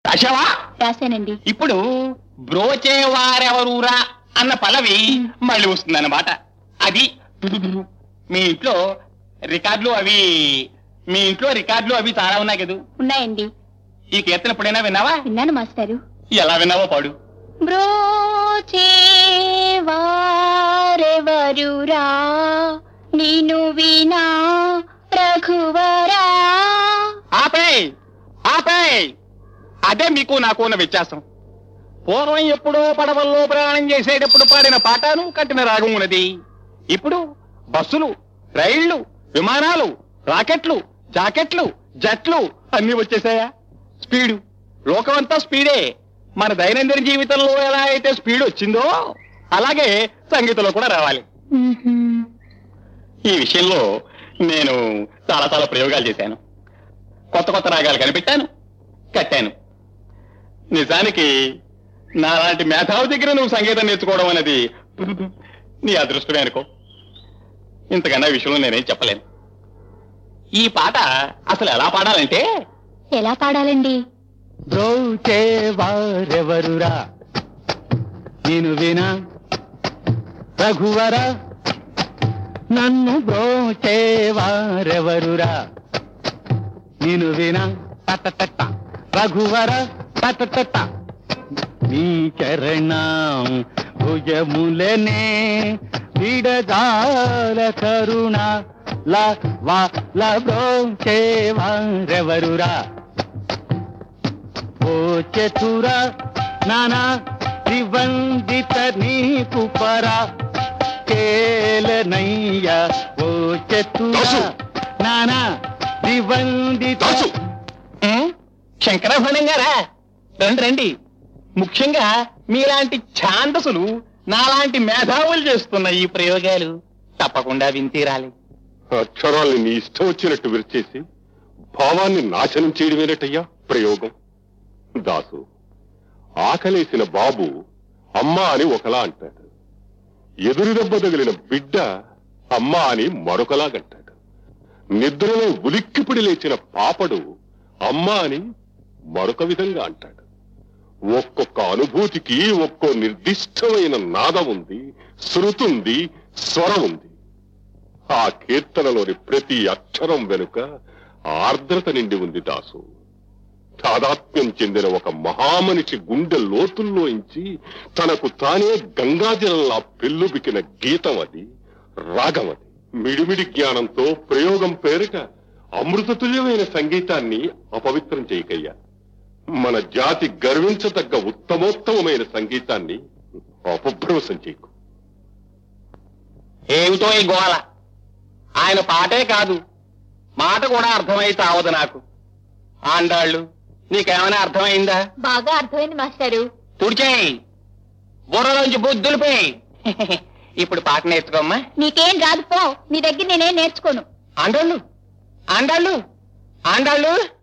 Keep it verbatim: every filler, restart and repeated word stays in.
రాశావా? రాశానండి. ఇప్పుడు బ్రోచేవారెవరూరా అన్న పల్లవి మళ్ళీ వస్తుందన్నమాట. అది మీ ఇంట్లో రికార్డులు అవి మీ ఇంట్లో రికార్డులు అవి చాలా ఉన్నాయి కదా? ఉన్నాయండి. ఈ కీర్తన ఎప్పుడైనా విన్నావా? విన్నాను మాస్టారు. ఎలా విన్నావో పాడు. బ్రోచేవారెవరురా నిను వినా రఘువరా. ఆపే ఆపే అదే మీకు నాకు ఉన్న వ్యత్యాసం. పూర్వం ఎప్పుడో పడవల్లో ప్రయాణం చేసేటప్పుడు పాడిన పాటను కట్టిన రాగం ఉన్నది. ఇప్పుడు బస్సులు, రైళ్లు, విమానాలు, రాకెట్లు, జాకెట్లు, జట్లు అన్ని వచ్చేసాయా? స్పీడు, లోకమంతా స్పీడే. మన దైనందిన జీవితంలో ఎలా అయితే స్పీడ్ వచ్చిందో అలాగే సంగీతంలో కూడా రావాలి. ఈ విషయంలో నేను చాలా చాలా ప్రయోగాలు చేశాను. కొత్త కొత్త రాగాలు కనిపెట్టాను, కట్టాను. నిజానికి నాలాంటి మేధావి దగ్గర నువ్వు సంగీతం నేర్చుకోవడం అనేది నీ అదృష్టమే అనుకో. ఇంతకన్నా విషయంలో నేనేం చెప్పలేను. ఈ పాట అసలు ఎలా పాడాలంటే, ఎలా పాడాలండి? బ్రోచేవారెవరురా నేను వినా రఘువరా, నన్ను బ్రోచేవారెవరురా నేను వినా తట రఘువర తట. నీ చరణం భుజములనే విడదాల కరుణ లా వా లా బ్రోచేవారెవరురా. ఓ చతుర నానా త్రివందిత నీకు పరా కేలనయ్య. ఓ చతుర నానా త్రివందిత. శంకరభరణం గారా, రండి రండి. ముఖ్యంగా మీలాంటి ఛాందసులు నాలాంటి మేధావులు చేస్తున్న ఈ ప్రయోగాలు తప్పకుండా వింతీరాలి. అక్షరాల్ని నీ ఇష్టం వచ్చినట్టు విరిచేసి భావాన్ని నాశనం చేయడమేనటయ్యా ప్రయోగం. దాసు, ఆకలేసిన బాబు అమ్మా అని ఒకలా అంటాడు, ఎదురు దెబ్బ తగిలిన బిడ్డ అమ్మా అని మరొకలాగంటాడు, నిద్రలో ఉలిక్కిపిడి లేచిన పాపడు అమ్మా అని మరొక విధంగా అంటాడు. ఒక్కొక్క అనుభూతికి ఒక్కో నిర్దిష్టమైన నాదం ఉంది, శృతుంది, స్వరం ఉంది. ఆ కీర్తనలోని ప్రతి అక్షరం వెనుక ఆర్ద్రత నిండి ఉంది దాసు. తాదాత్మ్యం చెందిన ఒక మహామనిషి గుండె లోతుల్లోంచి తనకు తానే గంగాజలంలా పెళ్ళుబికిన గీతం అది, రాగం అది. మిడిమిడి జ్ఞానంతో ప్రయోగం పేరిట అమృతతుల్యమైన సంగీతాన్ని అపవిత్రం చేయకయ్యా. మన జాతి గర్వించదగ్గ ఉత్తమోత్తమైన సంగీతాన్ని అపభ్రంశం చేయకు. ఏమిటో ఈ గోల! ఆయన పాటే కాదు, మాట కూడా అర్థమై తావదు నాకు. ఆండాళ్ళు, నీకేమైనా అర్థమైందా? బాగా అర్థమైంది మాస్టారు. తుడిచేయి, బుర్రలోంచి బుద్ధులిపోయి. ఇప్పుడు పాట నేర్చుకోమ్మా. నీకేం రాదు పో, నీ దగ్గర నేనేం నేర్చుకోను. ఆండాళ్ళు ఆండాళ్ళు ఆండాళ్ళు